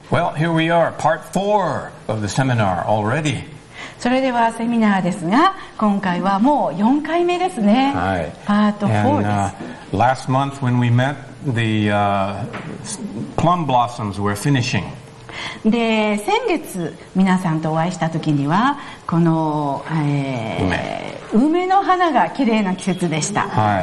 Well, here we are, part 4 of the seminar already. それではセミナーですが、今回はもう4回目ですね。パート4です。 Last month when we met, the plum blossoms were finishing. で、先月皆さんとお会いした時にはこの、梅の花が綺麗な季節でした、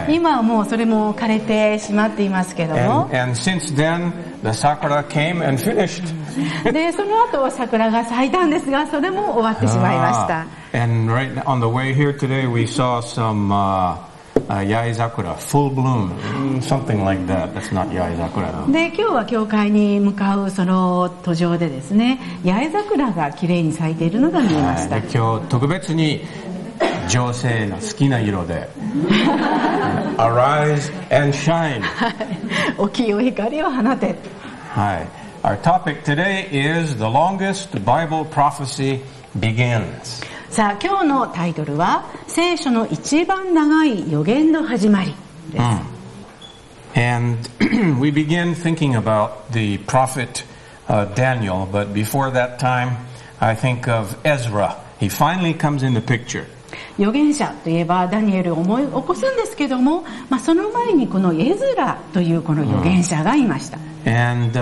今はもうそれも枯れてしまっていますけども、 and since then the sakura came and finished. で、その後桜が咲いたんですが、それも終わってしまいました。 And right on the way here today we saw some yaezakura, full bloom, something like that. That's not yaezakura. で、今日は教会に向かうその途上でですね、八重桜が綺麗に咲いているのが見えました。 今日特別に女性の好きな色でArise and shine. お清い光を放て。 Our topic today is the longest Bible prophecy begins. さあ、今日のタイトルは聖書の一番長い予言の始まりです。 And we begin thinking about the prophet Daniel, but before that time, I think of Ezra. He finally comes in the picture. 預言者といえばダニエルを思い起こすんですけども、その前にこのエズラというこの預言者がいました。 And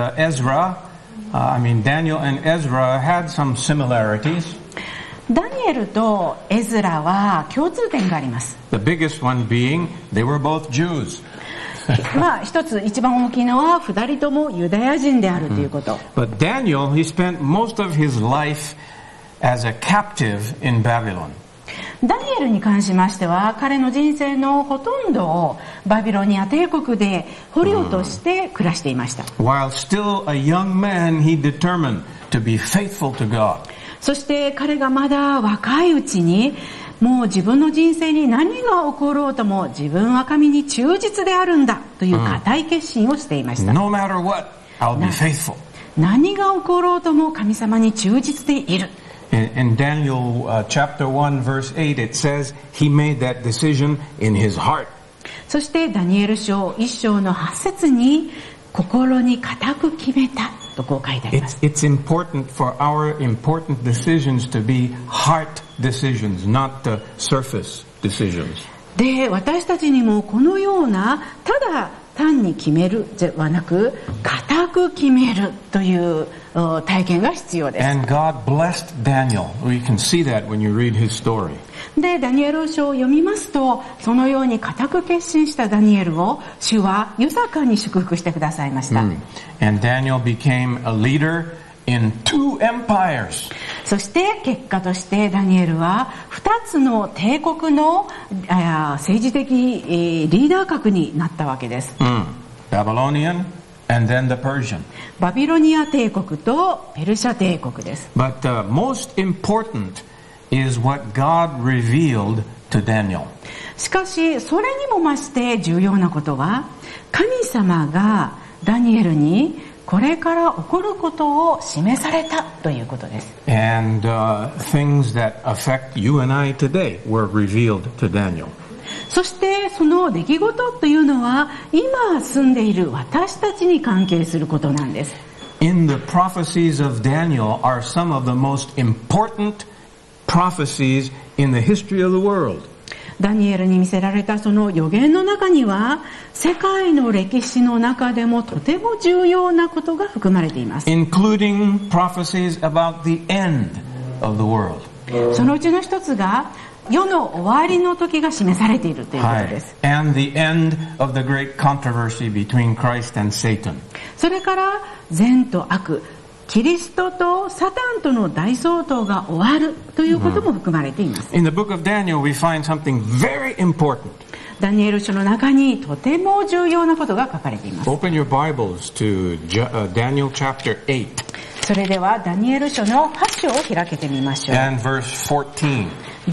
Daniel and Ezra had some similarities. ダニエルとエズラは共通点があります。 The biggest one being they were both Jews. 一つ一番大きいのは二人ともユダヤ人であるということ。 But Daniel, he spent most of his life as a captive in Babylon. ダニエルに関しましては、彼の人生のほとんどをバビロニア帝国で捕虜として暮らしていました。 While still a young man, he determined to be faithful to God. そして彼がまだ若いうちに、もう自分の人生に何が起ころうとも自分は神に忠実であるんだという固い決心をしていました。 No matter what, I'll be faithful. 何が起ころうとも神様に忠実でいる。 In Daniel chapter 1 verse 8 it says he made that decision in his heart. そしてダニエル書1章の8節に心に固く決めたとこう書いてあります。 It's important for our important decisions to be heart decisions, not the surface decisions. で、私たちにもこのようなただ単に決めるではなく固く決めるという体験が必要です。 And God blessed Daniel. We can see that when you read his story. で、ダニエル書を読みますと、そのように固く決心したダニエルを主は豊かに祝福してくださいました。 And Daniel became a leader in 2 empires. そして結果としてダニエルは2つの帝国の政治的リーダー格になったわけです。 Babylonian and then the Persian. バビロニア帝国とペルシャ帝国です。 But most important is what God revealed to Daniel. しかしそれにも増して重要なことは、神様がダニエルにこれから起こることを示されたということです。 And things that affect you and I today were revealed to Daniel. そしてその出来事というのは今住んでいる私たちに関係することなんです。 In the prophecies of Daniel are some of the most important prophecies in the history of the world. ダニエルに見せられたその予言の中には世界の歴史の中でもとても重要なことが含まれています。 Including prophecies about the end of the world. そのうちの一つが世の終わりの時が示されているということです。 And the end of the great controversy between Christ and Satan. それから善と悪、キリストとサタンとの大争闘が終わるということも含まれています。 In the book of Daniel we find something very important. ダニエル書の中にとても重要なことが書かれています。 Open your Bibles to Daniel chapter 8. それではダニエル書の8章を開けてみましょう。 And verse 14.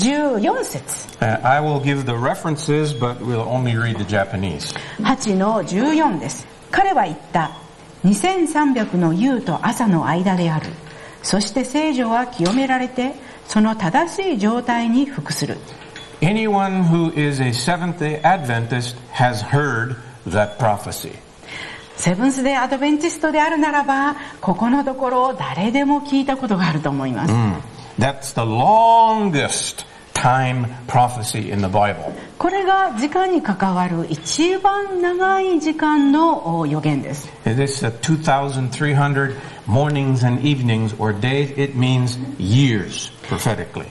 14節。 I will give the references, but we'll only read the Japanese. 8の14です。彼は言った。2300の夕と朝の間である。そして聖女は清められて、その正しい状態に服する。 Anyone who is a Seventh-day Adventist has heard that prophecy. セブンスデーアドベンチストであるならば、ここのところ誰でも聞いたことがあると思います。 That's the longest time prophecy in the Bible. これが時間に関わる一番長い時間の予言です。 This 2,300 mornings and evenings or days, it means years prophetically.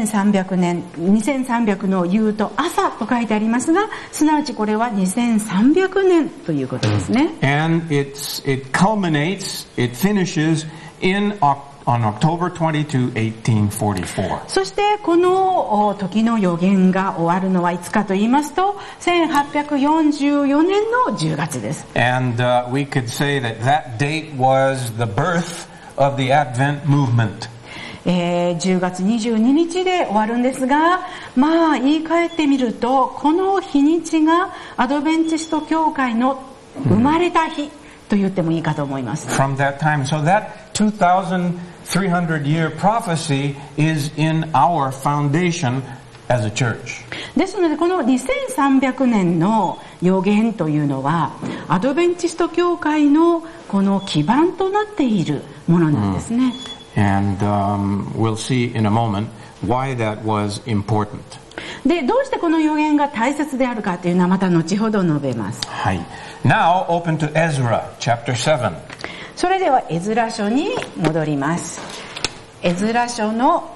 2300の夕と朝と書いてありますが、すなわちこれは2300年ということですね。 And it culminates, it finishes on October 22, 1844. そしてこの時の予言が終わるのはいつかと言いますと、1844年の10月です。 And we could say that that date was the birth of the Advent movement. 10月22日で終わるんですが、まあ言い換えてみると、この日にちがアドベンチスト教会の生まれた日と言ってもいいかと思います。 From that time, so that 2,300-year prophecy is in our foundation as a church. ですのでこの2300年の予言というのはアドベンチスト教会のこの基盤となっているものなんですね。 And we'll see in a moment why that was important. で、どうしてこの予言が大切であるかというのはまた後ほど述べます。 はい。Now open to Ezra, chapter 7. それではエズラ書に戻ります。エズラ記の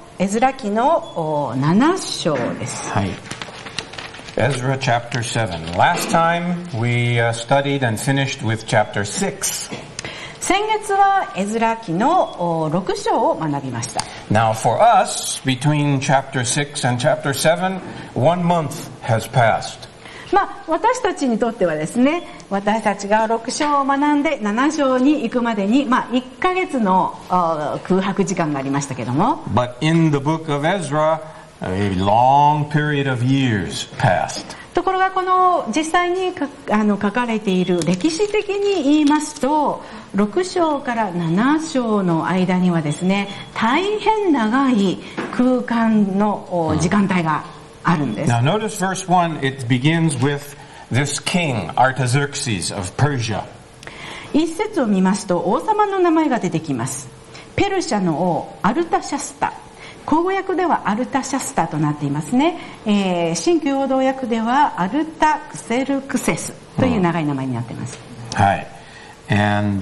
7章です。 はい。Ezra chapter 7. Last time we studied and finished with chapter 6. 先月はエズラ記の6章を学びました。 Now for us, between chapter 6 and chapter 7, 1 month has passed. まあ私たちにとってはですね、私たちが6章を学んで7章に行くまでに、まあ1ヶ月の空白時間がありましたけども。 But in the book of Ezra, a long period of years passed. ところがこの実際に書かれている歴史的に言いますと、6章から7章の間にはですね、大変長い空間の時間帯があるんです。 Now notice verse 1, it begins with this king, Artaxerxes of Persia. 一節を見ますと王様の名前が出てきます。ペルシャの王アルタシャスタ。口語訳ではアルタシャスタとなっていますね。新旧王道訳ではアルタクセルクセスという長い名前になっています。 はい。And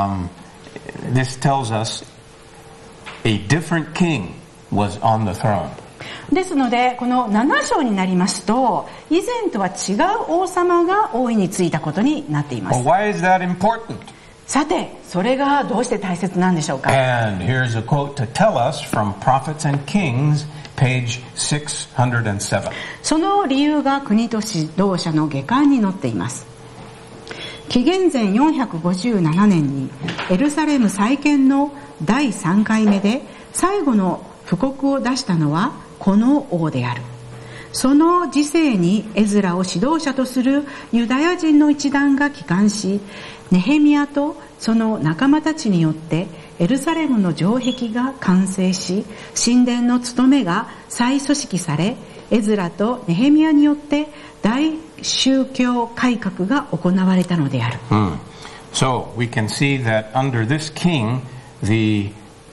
this tells us a different king was on the throne. ですのでこの7章になりますと以前とは違う王様が王位についたことになっています。 Well, why is that important? さてそれがどうして大切なんでしょうか。 And here's a quote to tell us from Prophets and Kings, page 607. その理由が国と指導者の下巻に載っています。紀元前457年にエルサレム再建の第3回目で最後の布告を出したのはこの王である。その時世にエズラを指導者とするユダヤ人の一団が帰還し、ネヘミヤとその仲間たちによってエルサレムの城壁が完成し、神殿の務めが再組織され、エズラとネヘミヤによって大宗教改革が行われたのである。 So we can see that under this king, the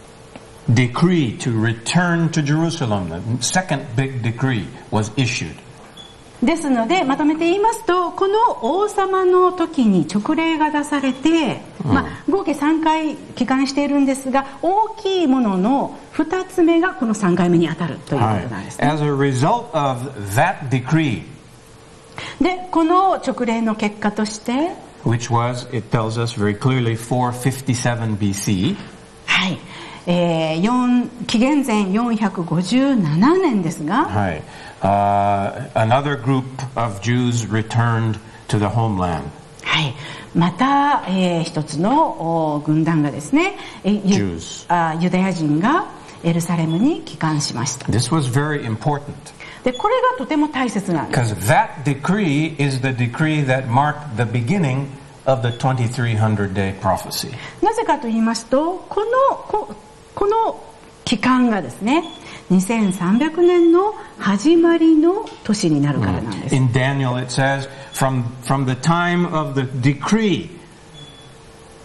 decree to return to Jerusalem, the second big decree, was issued. ですのでまとめて言いますと、この王様の時に勅令が出されて、合計3回帰還しているんですが、大きいものの2つ目がこの3回目に当たるということなんですね。 As a result of that decree, でこの勅令の結果として、 which was, it tells us very clearly, 457 BC. はい。紀元前457年ですが、 はい。another group of Jews returned to the homeland. はい。また、一つの軍団がですね、ユダヤ人がエルサレムに帰還しました。 This was very important. で、これがとても大切なんです。 Because that decree is the decree that marked the beginning of the 2300-day prophecy. なぜかと言いますと、この期間がですね、2300年の始まりの年になるからなんです。 In Daniel it says, from the time of the decree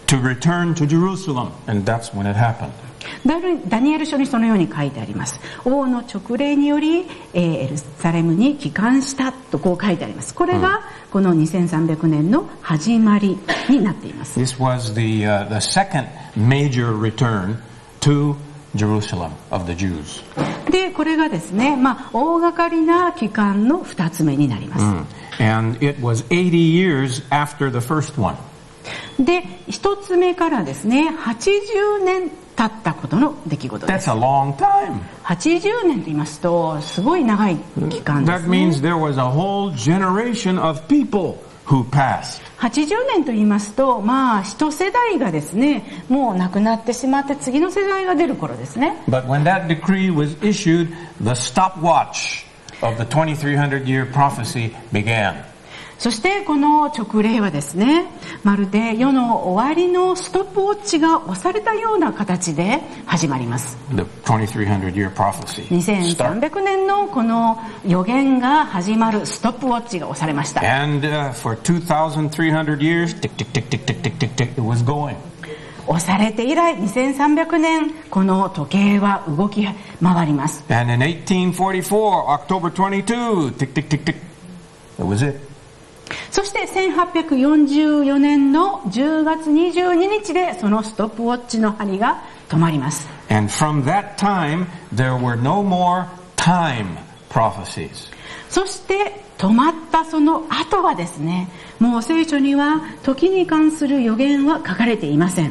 to return to Jerusalem. And that's when it happened. ダニエル書にそのように書いてあります。王の勅令により、エルサレムに帰還したとこう書いてあります。これがこの2300年の始まりになっています。 This was the second major return to Jerusalem of the Jews. で、これがですね、大掛かりな期間の2つ目になります。 And it was 80 years after the first one. で、1つ目からですね、80年経ったことの出来事です。 That's a long time. 80年と言いますと、すごい長い期間ですね。 That means there was a whole generation of people who passed. 80年と言いますと、一世代がですね、もう亡くなってしまって次の世代が出る頃ですね。 But when that decree was issued, the stopwatch of the 2300-year prophecy began. そしてこの勅令はですね、まるで世の終わりのストップウォッチが押されたような形で始まります。 The 2300-year prophecy. 2300年のこの予言が始まるストップウォッチが押されました。 And for 2,300 years, tick, tick, tick, tick, tick, tick, tick, tick, it was going. 押されて以来2300年この時計は動き回ります。 And in 1844, October 22, tick, tick, tick, tick, that was it. そして1844年の10月22日でそのストップウォッチの針が止まります。 And from that time, there were no more time prophecies. そして止まったその後はですね、もう聖書には時に関する予言は書かれていません。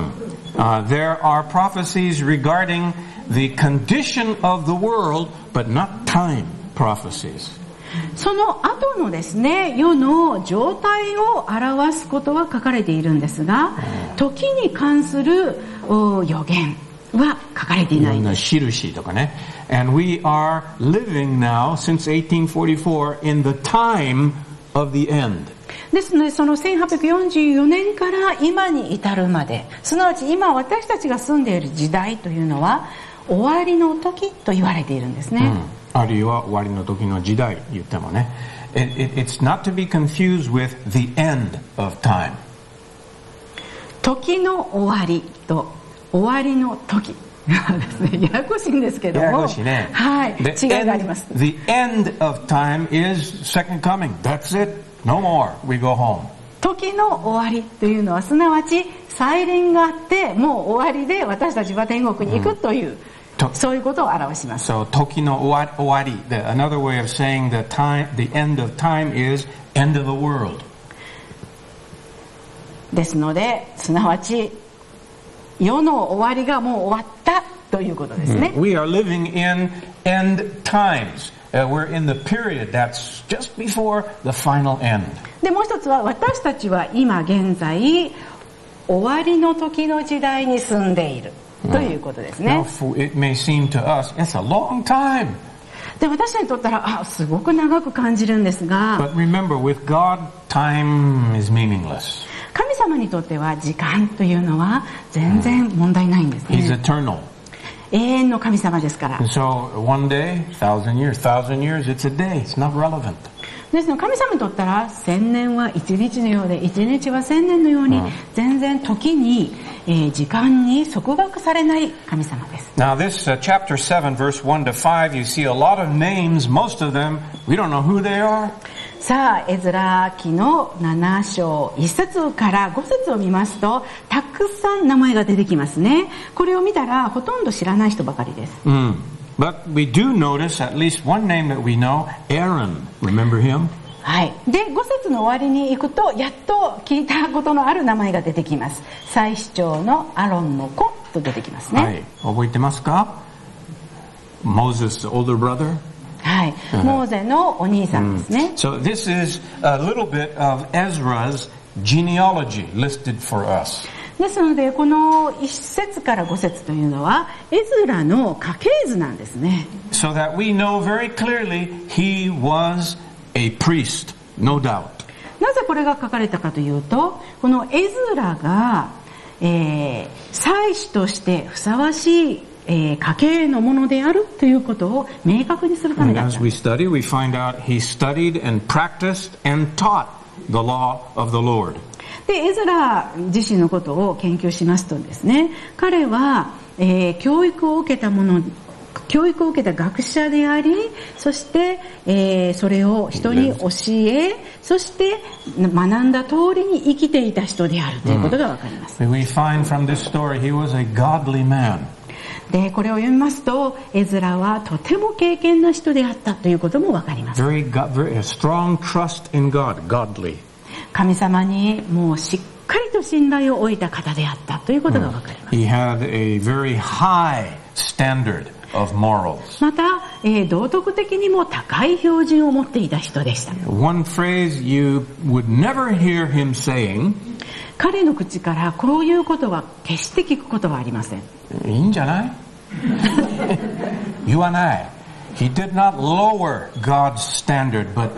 There are prophecies regarding the condition of the world, but not time prophecies. その後のですね、世の状態を表すことは書かれているんですが、時に関する予言は書かれていないんです。 印とかね。And we are living now, since 1844, in the time of the end. ですので、その1844年から今に至るまで、すなわち今私たちが住んでいる時代というのは終わりの時と言われているんですね。 あるいは終わりの時の時代言ってもね。It's not to be confused with the end of time. 時の終わりと終わりの時ですね。ややこしいんですけども。 ややこしいね。 はい。違いがあります。 The end of time is second coming. That's it. No more. We go home. 時の終わりというのはすなわち再臨があってもう終わりで私たちは天国に行くという。そういうことを表します。 So, 時の終わり。Another way of saying the end of time is end of the world. ですので、すなわち世の終わりがもう終わったということですね。 We are living in end times. We're in the period that's just before the final end. で、もう一つは私たちは今現在終わりの時の時代に住んでいる。ということですね。 Now, it may seem to us, it's a long time. で、私にとったら、すごく長く感じるんですが。 But remember, with God, time is meaningless. 神様にとっては時間というのは全然問題ないんですね。 He's eternal. 永遠の神様ですから。 So one day, 1,000 years, it's a day. It's not relevant. ですので神様にとったら1000年は1日のようで1日は1000年のように全然時に、時間に束縛されない神様です。 Now this chapter 7 verse 1 to 5 you see a lot of names, most of them we don't know who they are. さあエズラ記の7章1節から5節を見ますとたくさん名前が出てきますね。これを見たらほとんど知らない人ばかりです。 But we do notice at least one name that we know, Aaron. Remember him? はい。で、5節の終わりに行くと、やっと聞いたことのある名前が出てきます。祭司長のアロンの子と出てきますね。 はい。覚えてますか？ Moses' older brother? はい。モーゼのお兄さんですね。 So this is a little bit of Ezra's genealogy listed for us. ですのでこの1節から5節というのはエズラの家系図なんですね。 So that we know very clearly he was a priest, no doubt. なぜこれが書かれたかというと、このエズラが、祭司としてふさわしい、家系のものであるということを明確にするためだった。 As we study, we find out he studied and practiced and taught the law of the Lord. で、エズラ自身のことを研究しますとですね、彼は、教育を受けた学者であり、そして、それを人に教え、そして学んだ通りに生きていた人であるということがわかります。 We find from this story he was a godly man. で、これを読みますと、エズラはとても敬虔な人であったということもわかります。 Very strong trust in God, godly. 神様にもうしっかりと信頼を置いた方であったということがわかります。 He had a very high standard of morals. また、道徳的にも高い標準を持っていた人でした。 One phrase you would never hear him saying. 彼の口からこういうことは決して聞くことはありません。 いいんじゃない？言わない。He did not lower God's standard, but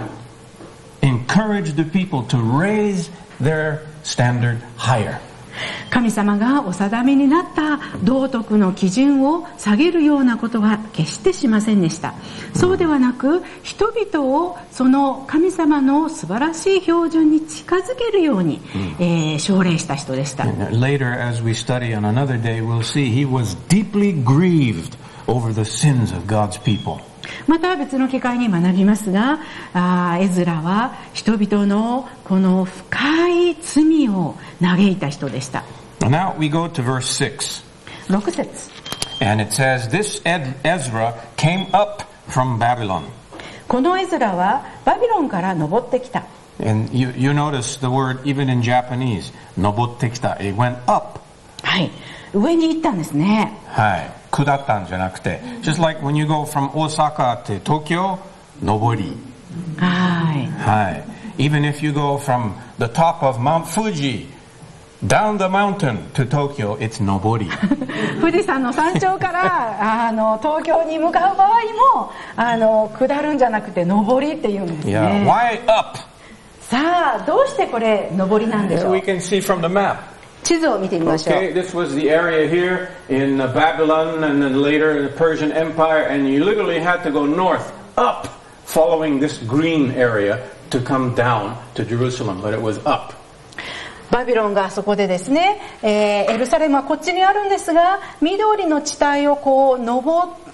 encouraged the people to raise their standard higher. 神様がお定めになった道徳の基準を下げるようなことは決してしませんでした。そうではなく、人々をその神様の素晴らしい標準に近づけるように、奨励した人でした。 Later, as we study on another day, we'll see he was deeply grieved over the sins of God's people. また別の機会に学びますが、エズラは人々のこの深い罪を嘆いた人でした。 Now we go to verse 6. 6節。 And it says, This Ezra came up from Babylon. このエズラはバビロンから登ってきた。 And you notice the word even in Japanese, 登ってきた. It went up. はい。上に行ったんですね。 はい。下ったんじゃなくて。Just like when you go from Osaka to Tokyo, 上り。 はい。 はい。Even if you go from the top of Mount Fuji, down the mountain to Tokyo, it's 上り。 富士山の山頂から東京に向かう場合も下るんじゃなくて上りって言うんですね。 Yeah. Why up? さあ、どうしてこれ上りなんでしょう。 We can see from the map. 地図を見てみましょう。 Okay, this was the area here in Babylon and then later in the Persian Empire, and you literally had to go north, up, following this green area to come down to Jerusalem, but it was up. バビロンがそこでですね、エルサレムはこっちにあるんですが、緑の地帯をこう登って、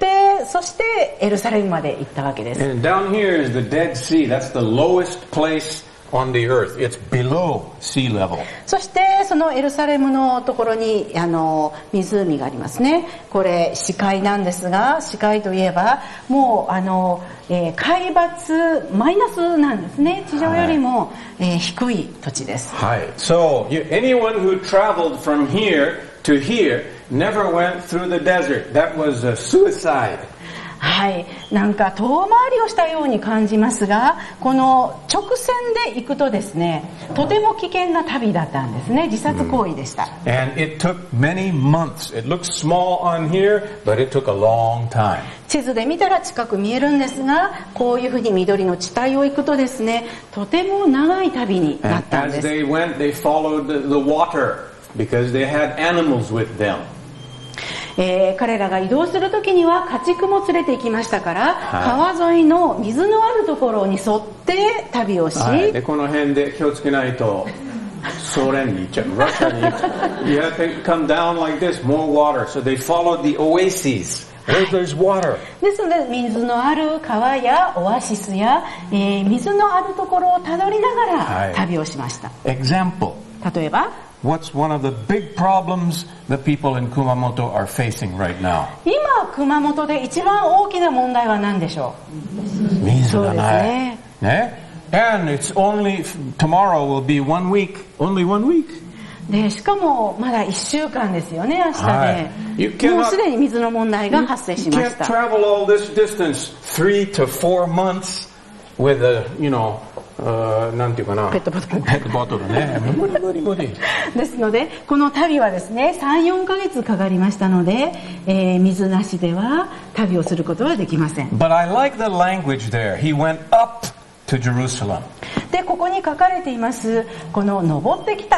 そしてエルサレムまで行ったわけです。 And down here is the Dead Sea. That's the lowest place on the earth. It's below sea level. そしてそのエルサレムのところに湖がありますね。これ死海なんですが、死海といえばもう海抜マイナスなんですね。地上よりも、低い土地です。 はい。So anyone who traveled from here to here never went through the desert. That was a suicide. はい、なんか遠回りをしたように感じますが、この直線で行くとですね、とても危険な旅だったんですね。自殺行為でした。 And it took many months. It looks small on here, but it took a long time. 地図で見たら近く見えるんですが、こういうふうに緑の地帯を行くとですね、とても長い旅になったんです。 And as they went, they followed the water because they had animals with them. 彼らが移動するときには家畜も連れて行きましたから、川沿いの水のあるところに沿って旅をし、 でこの辺で気をつけないとソ連に行っちゃう。Russia に行っちゃう。You have to come down like this, more water. So they followed the oases. Where there's water. ですので水のある川やオアシスや、水のあるところをたどりながら旅をしました。 Example. 例えば。 What's one of the big problems the people in Kumamoto are facing right now? 今熊本で一番大きな問題は何でしょう。 水がない。ね。And it's only tomorrow will be 1 week. Only 1 week. でしかもまだ1週間ですよね、明日で。もうすでに水の問題が発生しました。 You can't travel all this distance 3 to 4 months with a, なんていうかな。 ペットボトル。 ペットボトルね。 ですので、この旅はですね、3、4ヶ月かかりましたので、水なしでは旅をすることはできません。 But I like the language there. He went up to Jerusalem. で、ここに書かれています、この登ってきた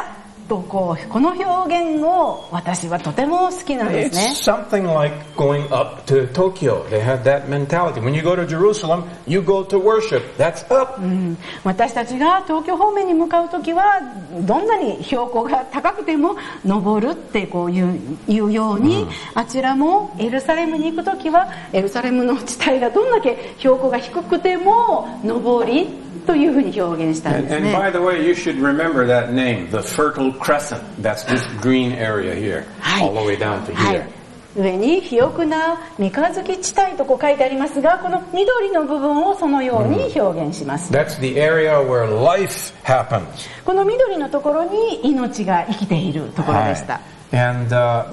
とこの表現を私はとても好きなんですね。 It's something like going up to Tokyo. They have that mentality. When you go to Jerusalem, you go to worship. That's up. 私たちが東京方面に向かうときはどんなに標高が高くても登るってこういうように、あちらもエルサレムに行くときはエルサレムの地帯がどんだけ標高が低くても登りというふうに表現したんですね。 And by the way, you should remember that name, the Fertile Crescent. That's this green area here, all the way down to here. 上に肥沃な三日月地帯とこう書いてありますが、この緑の部分をそのように表現します。 That's the area where life happens. この緑のところに命が生きているところでした。 And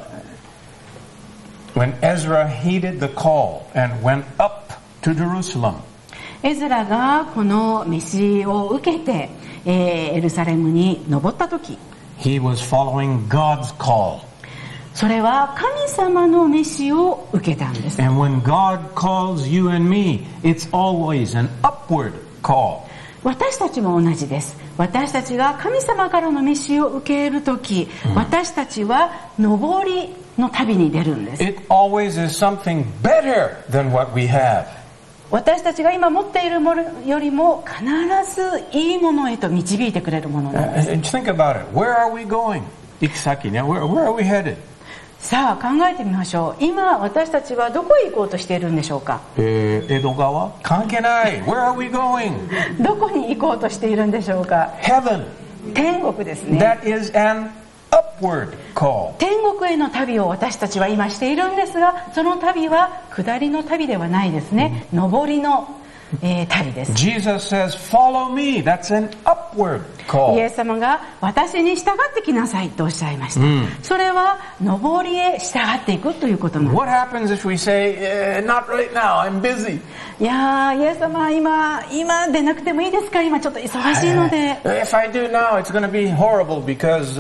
when Ezra heeded the call and went up to Jerusalem, エズラがこの召しを受けて、エルサレムに登った時、 he was following God's call. それは神様の召しを受けたんです。 And when God calls you and me, it's always an upward call. 私たちも同じです。私たちが神様からの召しを受けるとき、私たちは上りの旅に出るんです。 It always is something better than what we have. 私たちが今持っているものよりも必ずいいものへと導いてくれるものなんです。 Think about it. Where are we going? 行き先ね。Where are we headed? さあ考えてみましょう。今私たちはどこへ行こうとしているんでしょうか。 江戸川？関係ない。Where are we going? どこに行こうとしているんでしょうか。 Heaven. 天国ですね。 That is an upward call. 天国への旅を私たちは今しているんですが、その旅は下りの旅ではないですね。上りの、旅です。 Jesus says, "Follow me." That's an upward call. イエス様が私に従ってきなさいとおっしゃいました。それは上りへ従っていくということなんです。 What happens if we say, "Not right now. I'm busy." いやー、イエス様今でなくてもいいですか。今ちょっと忙しいので。 If I do now, it's going to be horrible because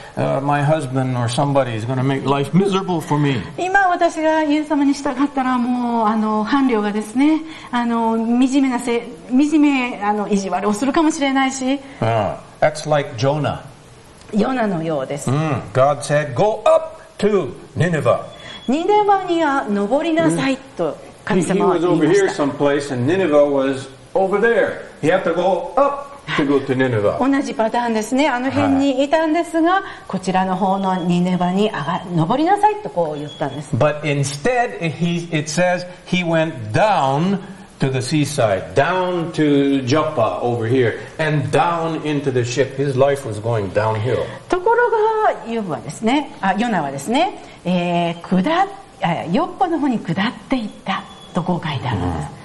my husband or somebody is going to make life miserable for me. 今私がイエス様に従ったらもう伴侶がですね、惨め意地悪をするかもしれないし。 That's like Jonah. ヨナのようです。 God said, "Go up to Nineveh." ニネバには登りなさいと神様は言いました。 He was over here someplace and Nineveh was over there. He had to go up to go to Nineveh. 同じパターンですね。あの辺にいたんですが、こちらの方のニネバに登りなさいとこう言ったんです。 But instead, it says he went down to the seaside, down to Joppa over here, and down into the ship. His life was going downhill. ところがヨナはですね、ヨッパの方に下っていったとこう書いてあるんです。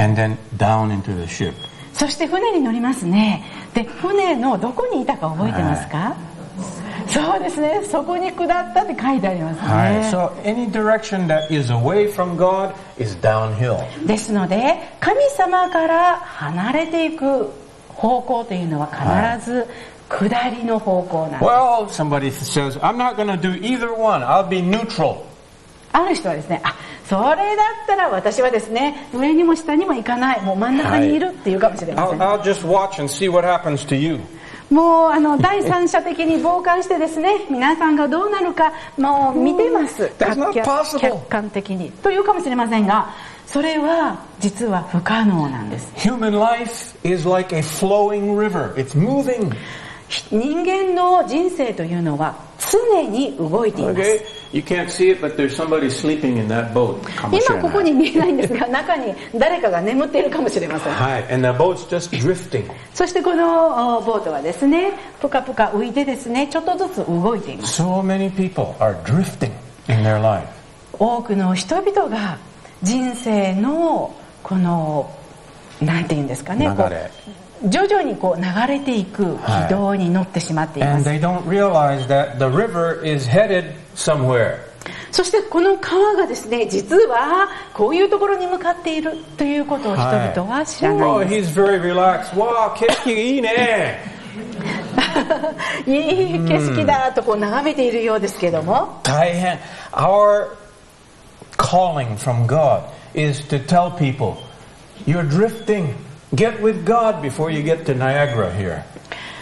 And then down into the ship. そして船に乗りますね。で、船のどこにいたか覚えてますか？そうですね。そこに下ったって書いてありますね。 So any direction that is away from God is downhill. ですので、神様から離れていく方向というのは必ず下りの方向なんです。 Well, somebody says, I'm not going to do either one. I'll be neutral. ある人はですね、それだったら私はですね、上にも下にも行かない、もう真ん中にいるっていうかもしれません。 I'll just watch and see what happens to you. もう第三者的に傍観してですね、皆さんがどうなるかもう見てます。客観的にというかもしれませんが、それは実は不可能なんです。 Human life is like a flowing river. It's moving. 人間の人生というのは常に動いています。 Okay. You can't see it, but there's somebody sleeping in that boat. 今ここに見えないんですが、中に誰かが眠っているかもしれません。 はい。And the boat's just drifting. そしてこのボートはですね、ぷかぷか浮いてですね、ちょっとずつ動いています。 So many people are drifting in their life. 多くの人々が人生のこのなんていうんですかね、徐々にこう流れていく軌道に乗ってしまっています。 And they don't realize that the river is headed somewhere. そしてこの川がですね、実はこういうところに向かっているということを人々は知らないです。 He's very relaxed. わあ、景色いいね。 いい景色だとこう眺めているようですけども。 大変。Our calling from God is to tell people, you're drifting. Get with God before you get to Niagara here. 神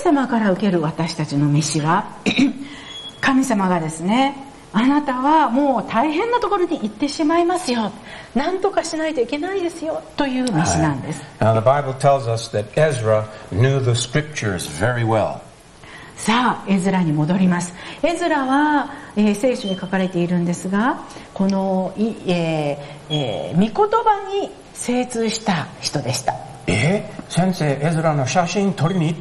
様から受ける私たちの召しは神様がですね、あなたはもう大変なところに行ってしまいますよ、何とかしないといけないですよという召しなんです。 Now the Bible tells us that Ezra knew the scriptures very well. さあエズラに戻ります。エズラは、聖書に書かれているんですが、この、御言葉に精通した人でした。 先生、エズラの写真撮りに行った？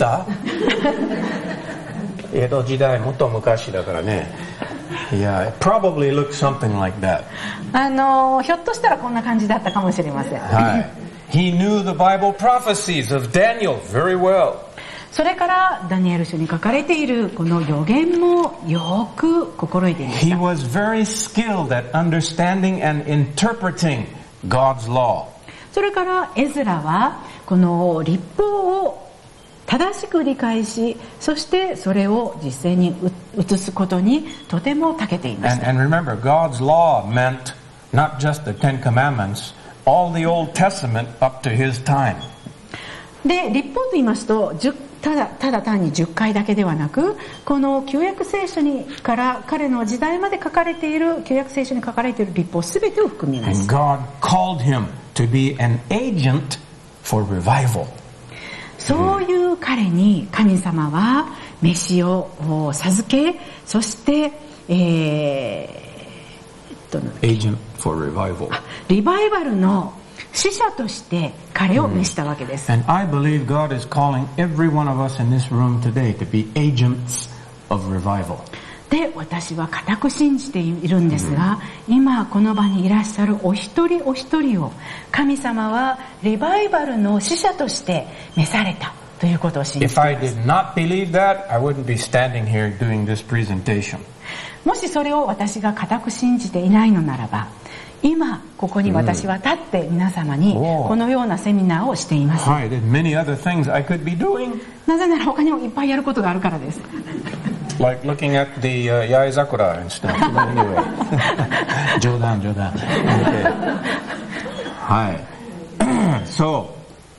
江戸時代もっと昔だからね。Yeah, it probably looked something like that. ひょっとしたらこんな感じだったかもしれません。 はい。He knew the Bible prophecies of Daniel very well. それからダニエル書に書かれているこの預言もよく心得ていました。 He was very skilled at understanding and interpreting God's law. それからエズラはこの律法を正しく理解し、そしてそれを実践に移すことにとても長けていました。 And remember, God's law meant not just the Ten Commandments, all the Old Testament up to his time. で、律法と言いますと、ただ単に10回だけではなく、この旧約聖書にから彼の時代まで書かれている旧約聖書に書かれている律法すべてを含みます。 And God called him to be an agent for revival. そういう彼に神様は召しを授け、そして agent for revival. リバイバルの使者として彼を召したわけです。 And I believe God is calling every one of us in this room today to be agents of revival. で、私は固く信じているんですが、今この場にいらっしゃるお一人お一人を神様はリバイバルの使者として召されたということを信じています。 If I did not believe that, I wouldn't be standing here doing this presentation. もしそれを私が固く信じていないのならば、今ここに私は立って皆様にこのようなセミナーをしています。 Right, there's many other things I could be doing. なぜなら他にもいっぱいやることがあるからです。 Like looking at the Yaezakura and stuff. Anyway. 冗談。Okay. はい。So,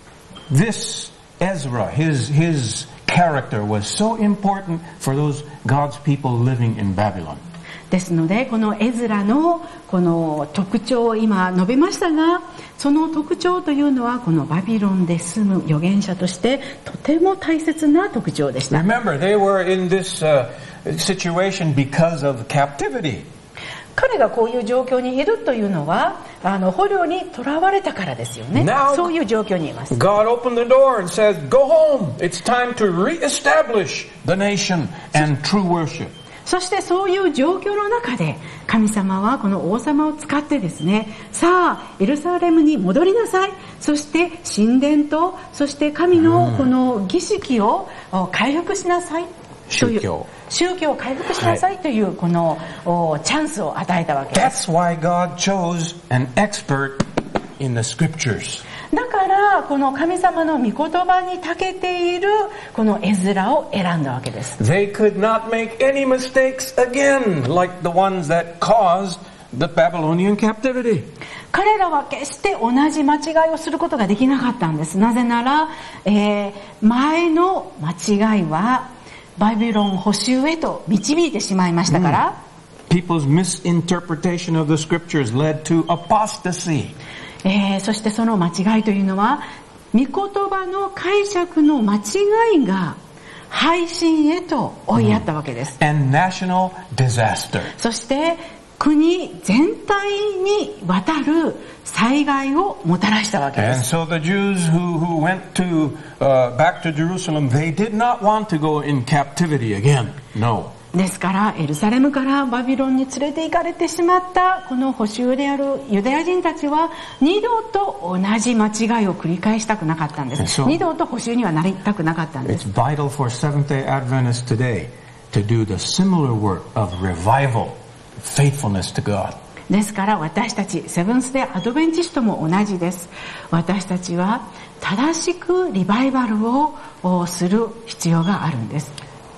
this Ezra, his character was so important for those God's people living in Babylon. ですので、このエズラのこの特徴を今述べましたが、その特徴というのはこのバビロンで住む預言者としてとても大切な特徴でした。 Remember, they were in this situation because of captivity. 彼がこういう状況にいるというのは捕虜に囚われたからですよね。そういう状況にいます。 God opened the door and says, "Go home. It's time to reestablish the nation and true worship." そしてそういう状況の中で神様はこの王様を使ってですね、さあエルサレムに戻りなさい、そして神殿とそして神のこの儀式を回復しなさいという宗教を回復しなさいというこのチャンスを与えたわけです。 That's why God chose an expert in the scriptures. だからこの神様の御言葉に長けているこのエズラを選んだわけです。 They could not make any mistakes again, like the ones that caused the Babylonian captivity. 彼らは決して同じ間違いをすることができなかったんです。なぜなら、前の間違いはバビロン捕囚へと導いてしまいましたから。 People's misinterpretation of the scriptures led to apostasy. そしてその間違いというのは御言葉の解釈の間違いが背信へと追いやったわけです。 And national disaster. そして国全体にわたる災害をもたらしたわけです。 And so the Jews who went to back to Jerusalem, they did not want to go in captivity again. No. ですからエルサレムからバビロンに連れて行かれてしまったこの捕囚であるユダヤ人たちは二度と同じ間違いを繰り返したくなかったんです。二度と捕囚にはなりたくなかったんです。 It's vital for Seventh-day Adventists today to do the similar work of revival, faithfulness to God. ですから私たちセブンスデーアドベンチストも同じです。私たちは正しくリバイバルをする必要があるんです。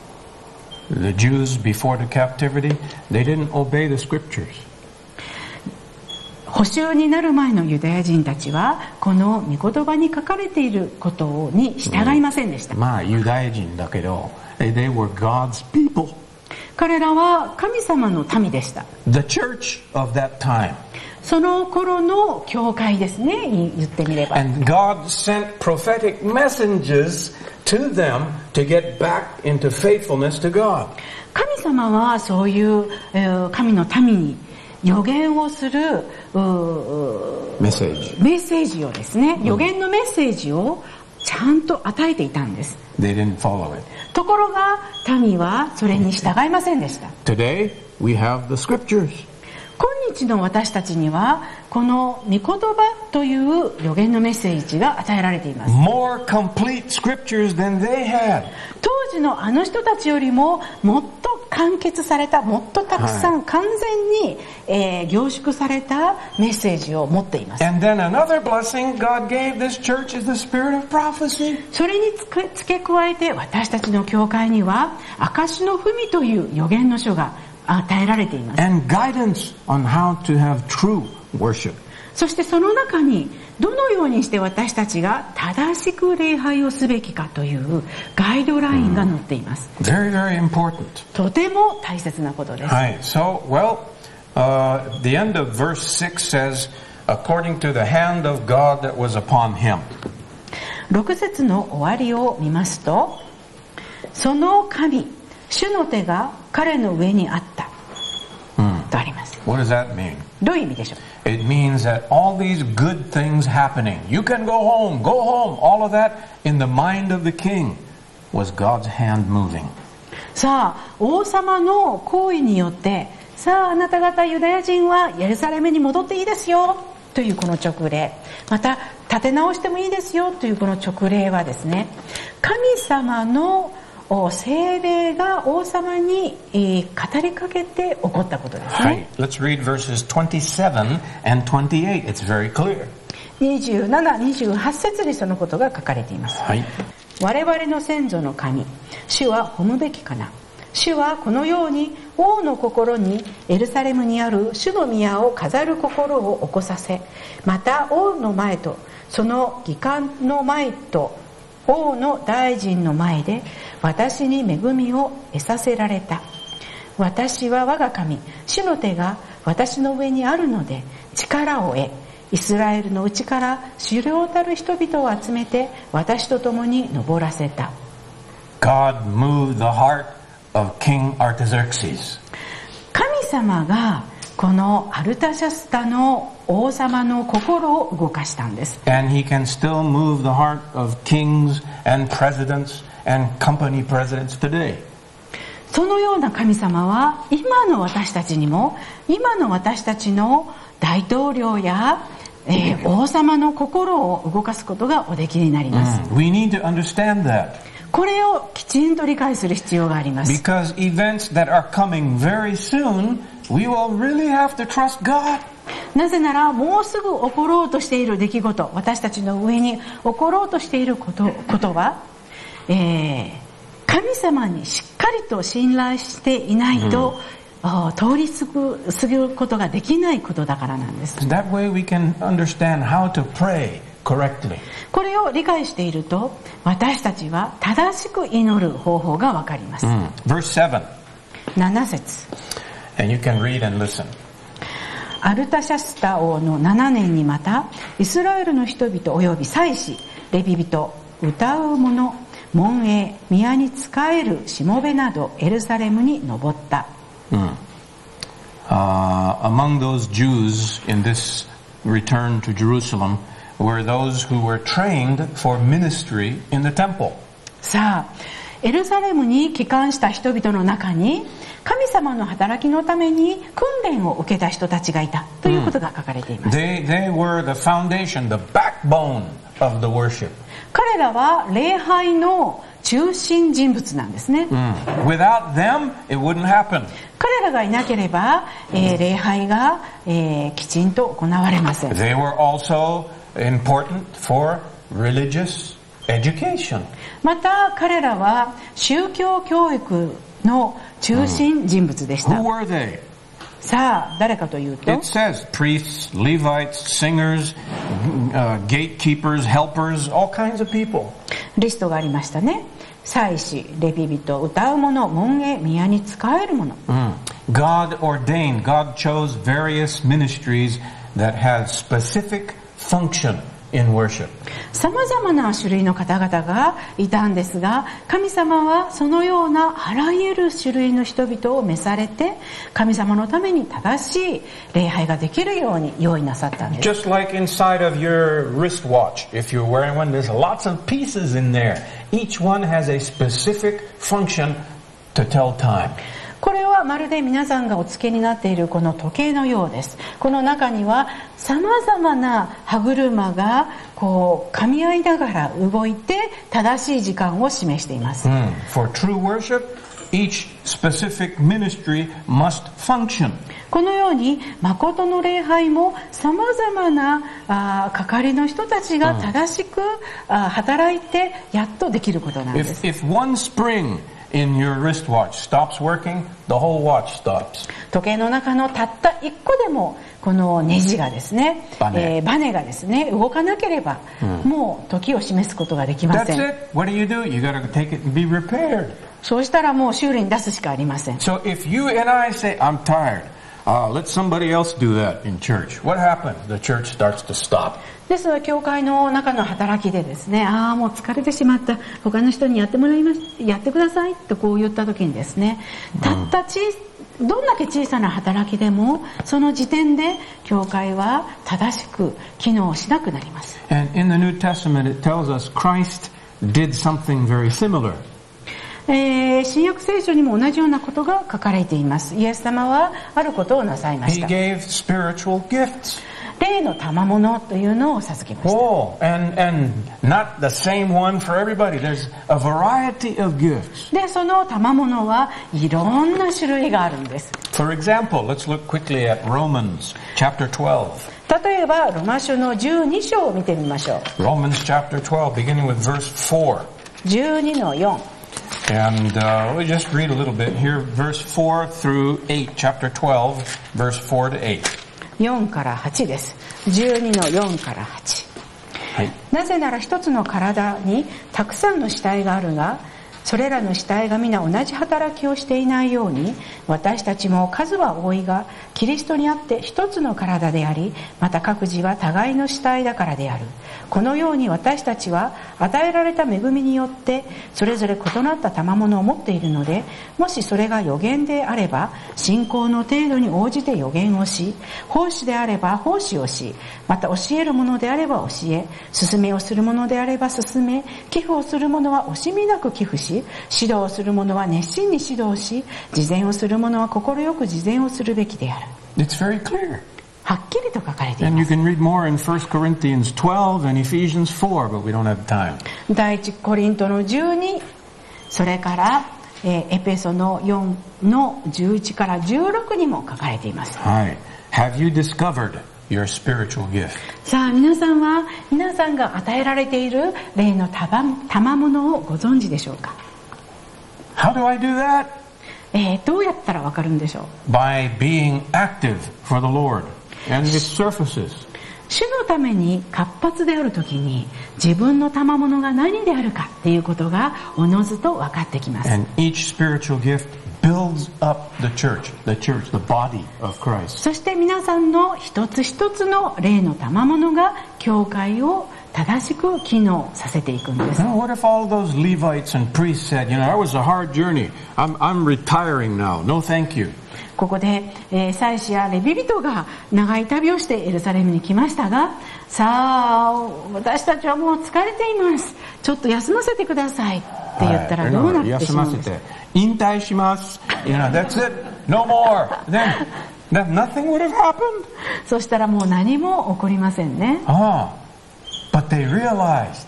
The Jews before the captivity, they didn't obey the scriptures. 捕捕囚になる前のユダヤ人たちはこの御言葉に書かれていることに従いませんでした。 まあユダヤ人だけど、they were God's people. 彼らは神様の民でした。 The church of that time. その頃の教会ですね、言ってみれば。 And God sent prophetic messengers to them to get back into faithfulness to God. 神様はそういう神の民に予言をするメッセージをですね、予言のメッセージをちゃんと与えていたんです。 They didn't follow it. ところが民はそれに従いませんでした。 Today we have the scriptures. 今日の私たちにはこの御言葉という予言のメッセージが与えられています。 More complete scriptures than they had. 当時のあの人たちよりももっと完結された、もっとたくさん完全に、凝縮されたメッセージを持っています。 And then another blessing God gave this church is the spirit of prophecy. それに付け加えて私たちの教会には証の文という予言の書が与えられています。 And guidance on how to have true worship. そしてその中にどのようにして私たちが正しく礼拝をすべきかというガイドラインが載っています。 Very, very important. とても大切なことです。 So, the end of verse 6 says, according to the hand of God that was upon him. 6節の終わりを見ますと、その神、主の手が彼の上にあった、とあります。 What does that mean? どういう意味でしょう？ It means that all these good things happening, you can go home, all of that in the mind of the king was God's hand moving. さあ、王様の行為によって、さああなた方ユダヤ人はエルサレムに戻っていいですよというこの直令、また立て直してもいいですよというこの直令はですね、神様の聖霊が王様に語りかけて起こったことですね。 Let's read verses 27 and 28. It's very clear. 27、28節にそのことが書かれています。我々の先祖の神、主は褒むべきかな。主はこのように王の心にエルサレムにある主の宮を飾る心を起こさせ、また王の前とその議官の前と王の大臣の前で私に恵みを得させられた。私は我が神、主の手が私の上にあるので力を得、イスラエルのうちから主領たる人々を集めて私と共に登らせた。 God moved the heart of King Artaxerxes. 神様がこのアルタシャスタの王様の心を動かしたんです。 And he can still move the heart of kings and presidents and company presidents today. そのような神様は今の私たちにも、今の私たちの大統領や、王様の心を動かすことがおできになります。 We need to understand that. これをきちんと理解する必要があります。 Because events that are coming very soon, we will really have to trust God. なぜならもうすぐ起ころうとしている出来事、私たちの上に起ころうとしていることは、神様にしっかりと信頼していないと、通り過ぎることができないことだからなんです。 That way we can understand how to pray correctly. これを理解していると、私たちは正しく祈る方法がわかります。 Verse 7. 7節。 And you can read and listen. アルタシャスタ王の7年にまた、イスラエルの人々及び祭司、レビ人、歌う者、門営、宮に仕えるしもべなどエルサレムに登った。 Among those Jews in this return to Jerusalem were those who were trained for ministry in the temple. さあ、エルサレムに帰還した人々の中に神様の働きのために訓練を受けた人たちがいたということが書かれています。 They were the foundation, the backbone of the worship. 彼らは礼拝の中心人物なんですね。 Without them, it wouldn't happen. 彼らがいなければ、礼拝が、きちんと行われません。 They were also important for religious education. また彼らは宗教教育の中心人物でした。 Who were they? さあ、誰かというと、 It says priests, Levites, singers, gatekeepers, helpers, all kinds of people. リストがありましたね。祭司、レビ人、歌う者、門営、宮に仕える者。 God ordained, God chose various ministries that had specific function in worship. 様々な種類の方々がいたんですが、神様はそのようなあらゆる種類の人々を召されて、神様のために正しい礼拝ができるように用意なさったんです。 Just like inside of your wristwatch, if you're wearing one, there's lots of pieces in there. Each one has a specific function to tell time. これはまるで皆さんがお付けになっているこの時計のようです。この中には様々な歯車がこう噛み合いながら動いて正しい時間を示しています。 For true worship, each specific ministry must function. このように誠の礼拝も様々な係の人たちが正しく働いてやっとできることなんです。 If one spring in your wristwatch stops working, the whole watch stops. 時計の中のたった一個でもこのネジがですね、バネがですね動かなければ、もう時を示すことができません。 That's it. What do? You got to take it and be repaired. そうしたらもう修理に出すしかありません。 So if you and I say, I'm tired, let somebody else do that in church. What happens? The church starts to stop. ですので教会の中の働きでですね、もう疲れてしまった、他の人にやってくださいとこう言った時にですね、どんだけ小さな働きでもその時点で教会は正しく機能しなくなります。 And in the New Testament it tells us Christ did something very similar. 新約聖書にも同じようなことが書かれています。イエス様はあることをなさいました。 He gave spiritual gifts. 霊の賜物というのを授けました。 Oh, and not the same one for everybody. There's a variety of gifts. で、その賜物はいろんな種類があるんです。 For example, let's look quickly at Romans chapter 12. 例えばロマ書の12章を見てみましょう。 Romans chapter 12, beginning with verse 4. 12の4。 And we'll just read a little bit here, verse 4 through 8, chapter 12, verse 4 to 8. 4から8です。12の4から8。 はい。 なぜなら一つの体にたくさんの死体があるが、それらの死体が皆同じ働きをしていないように、私たちも数は多いが、キリストにあって一つの体であり、また各自は互いの死体だからである。このように私たちは与えられた恵みによってそれぞれ異なった賜物を持っているので、もしそれが預言であれば信仰の程度に応じて預言をし、奉仕であれば奉仕をし、また教えるものであれば教え、勧めをするものであれば勧め、寄付をするものは惜しみなく寄付し、指導をする者は熱心に指導し、慈善をする者は心よく慈善をするべきである。 It's very clear. はっきりと書かれてい And ま you す。 can read more in 1 Corinthians 12 and Ephesians 4, but we don't have time. 第一コリントの12、それからエペソの4の11から16にも書かれています。 Hi. Have you discovered your spiritual gift? さあ皆さんは皆さんが与えられている霊の賜物をご存知でしょうか？ How do I do that? どうやったらわかるんでしょう？ By being active for the Lord and its surfaces. 主のために活発であるときに自分の賜物が何であるかっていうことがおのずと分かってきます。 And each spiritual gift builds up the church, the body of Christ. そして皆さんの一つ一つの霊の賜物が教会を正しく機能させていくんです。 Now, what if all those Levites and priests said, that was a hard journey. I'm retiring now. No, thank you. ここで、祭司やレビ人が長い旅をしてエルサレムに来ましたが、さあ私たちはもう疲れています。ちょっと休ませてくださいって言ったらどうなってしまうんですか？ 引退します。That's it. No more. Then nothing would have happened. そしたらもう何も起こりませんね。 But they realized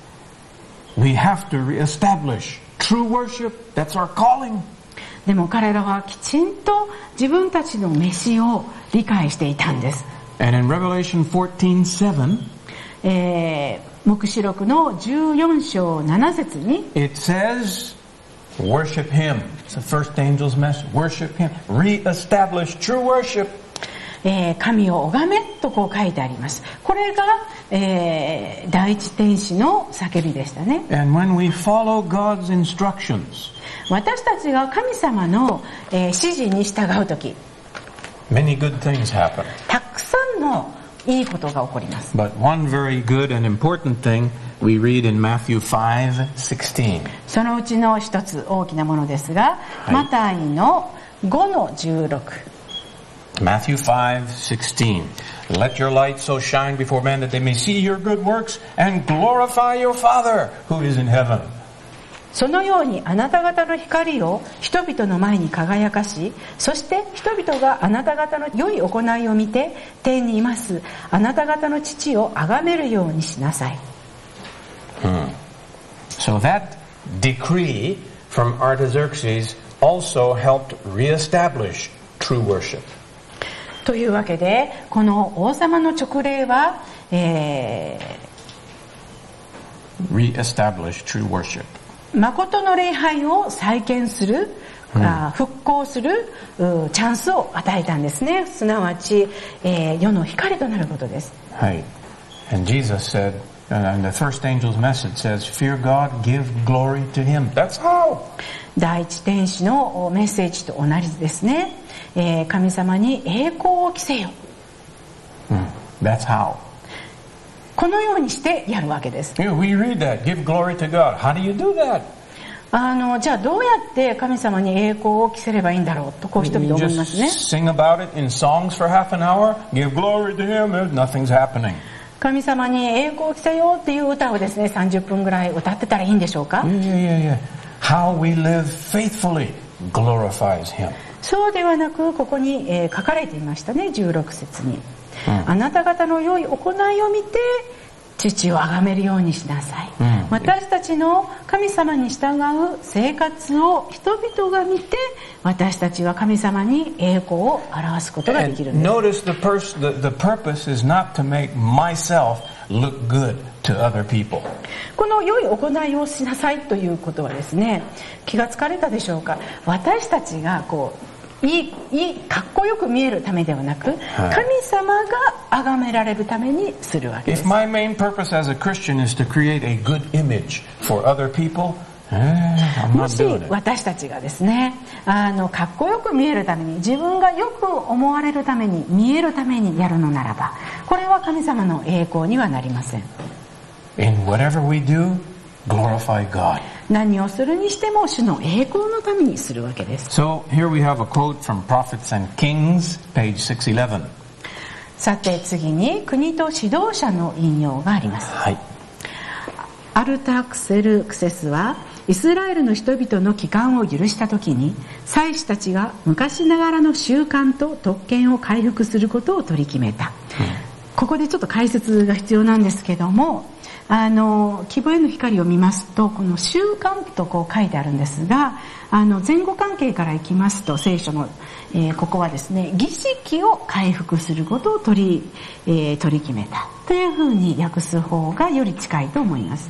we have to reestablish true worship. That's our calling. でも彼らはきちんと自分たちの召を理解していたんです。 And in Revelation 14:7, 黙示録の14章7節に it says, worship him. It's the first angel's message. Worship him. Reestablish true worship. 神を拝めとこう書いてあります。これが、第一天使の叫びでしたね。 And when we follow God's instructions, 私たちが神様の、指示に従うとき、 many good things happen. たくさんのいいことが起こります。 But one very good and important thing we read in Matthew 5:16. そのうちの一つ大きなものですが、マタイの5:16。 Matthew 5:16. Let your light so shine before men that they may see your good works and glorify your Father who is in heaven. そのようにあなた方の光を人々の前に輝かし、そして人々があなた方の良い行いを見て天にいますあなた方の父を崇めるようにしなさい。 So that decree from Artaxerxes also helped reestablish true worship. というわけで、この王様の勅令は、 Reestablish true worship. 誠の礼拝を再建する、復興するチャンスを与えたんですね。すなわち、世の光となることです。 はい。And Jesus said, and the first angel's message says, "Fear God, give glory to Him." That's how. 第一天使のメッセージと同じですね。神様に栄光を着せよ。 That's how. このようにしてやるわけです。 We read that, give glory to God. How do you do that? じゃあどうやって神様に栄光を着せればいいんだろうとこう人々思いますね。 Sing about it in songs for half an hour, give glory to Him, nothing's happening. 神様に栄光を着せようっていう歌をですね、30分ぐらい歌ってたらいいんでしょうか？ Yeah. How we live faithfully glorifies Him. そうではなく、ここに、書かれていましたね、16節に。あなた方の良い行いを見て父を崇めるようにしなさい。私たちの神様に従う生活を人々が見て、私たちは神様に栄光を表すことができるんです。 Notice the purpose is not to make myself look good to other people. この良い行いをしなさいということはですね、気がつかれたでしょうか？私たちがかっこよく見えるためではなく、神様が崇められるためにするわけです。 If my main purpose as a Christian is to create a good image for other people, I'm も not し doing it. 私たちがですね、かっこよく見えるために、自分がよく思われるために、見えるためにやるのならば、これは神様の栄光にはなりません。 In whatever we do, glorify God. 何をするにしても主の栄光のためにするわけです。 So here we have a quote from Prophets and Kings, page 611. さて次に国と指導者の引用があります。 はい。 アルタクセルクセスはイスラエルの人々の帰還を許したときに、祭司たちが昔ながらの習慣と特権を回復することを取り決めた。ここでちょっと解説が必要なんですけども、希望への光を見ますと、この習慣とこう書いてあるんですが、前後関係からいきますと、聖書の、ここはですね、儀式を回復することを取り決めたというふうに訳す方がより近いと思います。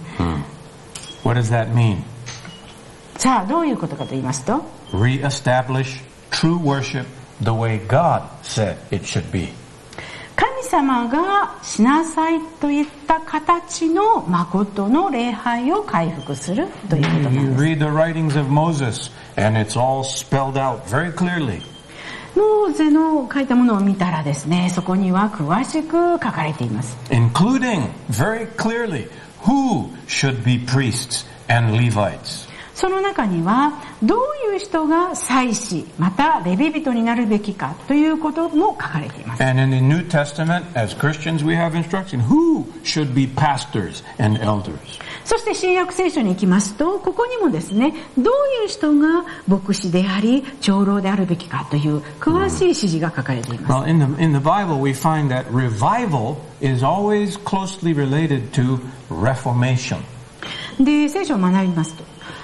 What does that mean? さあ、どういうことかと言いますと、 Reestablish true worship the way God said it should be. 神様がしなさいといった形の誠の礼拝を回復するということなんです。 You read the writings of Moses and it's all spelled out very clearly. モーゼの書いたものを見たらですね、そこには詳しく書かれています。 Including very clearly who should be priests and Levites. その中にはどういう人が祭司またレビ人になるべきかということも書かれています。 And in the New Testament, as Christians, we have instruction who should be pastors and elders. そして新約聖書に行きますと、ここにもですね、どういう人が牧師であり長老であるべきかという詳しい指示が書かれています。 Well, in the Bible, we find that revival is always closely related to reformation. で、聖書を学びますと、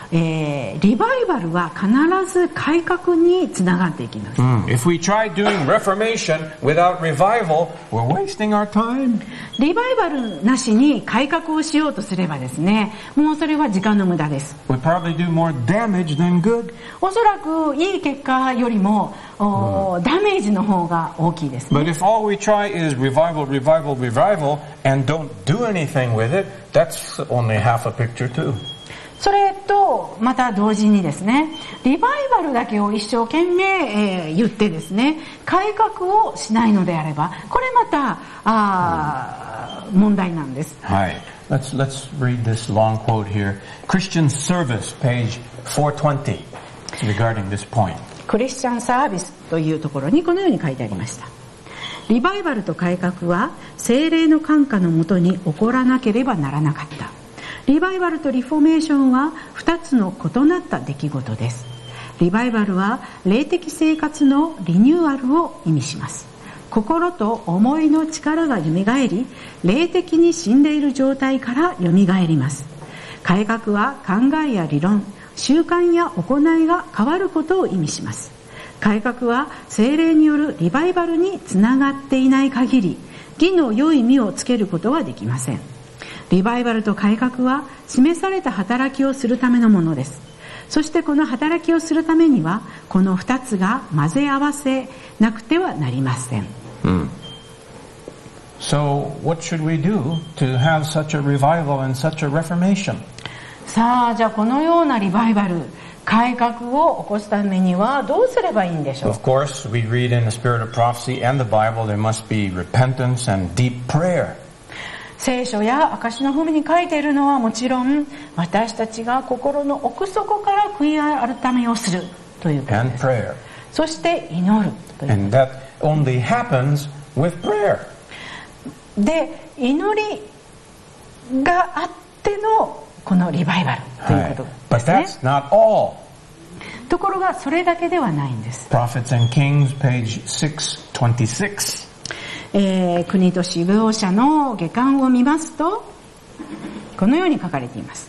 リバイバルは必ず改革につながっていきます。 If we try doing reformation without revival, we're wasting our time. リバイバルなしに改革をしようとすればですね、もうそれは時間の無駄です。 We probably do more damage than good. おそらくいい結果よりもダメージの方が大きいですね。 But if all we try is revival, revival, revival, and don't do anything with it, that's only half a picture too. それとまた同時にですね、リバイバルだけを一生懸命、言ってですね、改革をしないのであれば、これまた問題なんです。 はい。Let's read this long quote here. Christian Service, page 420, regarding this point. クリスチャンサービスというところにこのように書いてありました。リバイバルと改革は聖霊の感化のもとに起こらなければならなかった。リバイバルとリフォーメーションは2つの異なった出来事です。リバイバルは霊的生活のリニューアルを意味します。心と思いの力が蘇り、霊的に死んでいる状態から蘇ります。改革は考えや理論、習慣や行いが変わることを意味します。改革は聖霊によるリバイバルにつながっていない限り、義の良い実をつけることはできません。リバイバルと改革は示された働きをするためのものです。そしてこの働きをするためには、この2つが混ぜ合わせなくてはなりません。 So, what should we do to have such a revival and such a reformation? さあ、じゃあこのようなリバイバル、改革を起こすためにはどうすればいいんでしょう。 Of course, we read in the spirit of prophecy and the Bible there must be repentance and deep prayer. 聖書や証の文に書いているのはもちろん、私たちが心の奥底から悔い改めをするということです。 And prayer. そして祈るという。 And that only happens with prayer. で、祈りがあってのこのリバイバルということですね。 But that's not all. ところがそれだけではないんです。 Prophets and Kings, page 626. 国と指導者の下巻を見ますと、このように書かれています。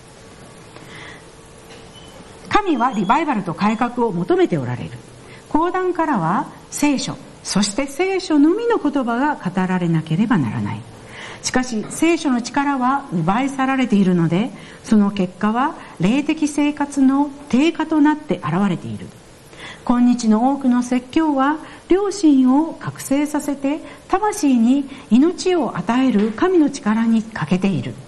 神はリバイバルと改革を求めておられる。講談からは聖書、そして聖書のみの言葉が語られなければならない。しかし聖書の力は奪い去られているので、その結果は霊的生活の低下となって現れている。今日の多くの説教は良心を覚醒させて魂に命を与える神の力に欠けている。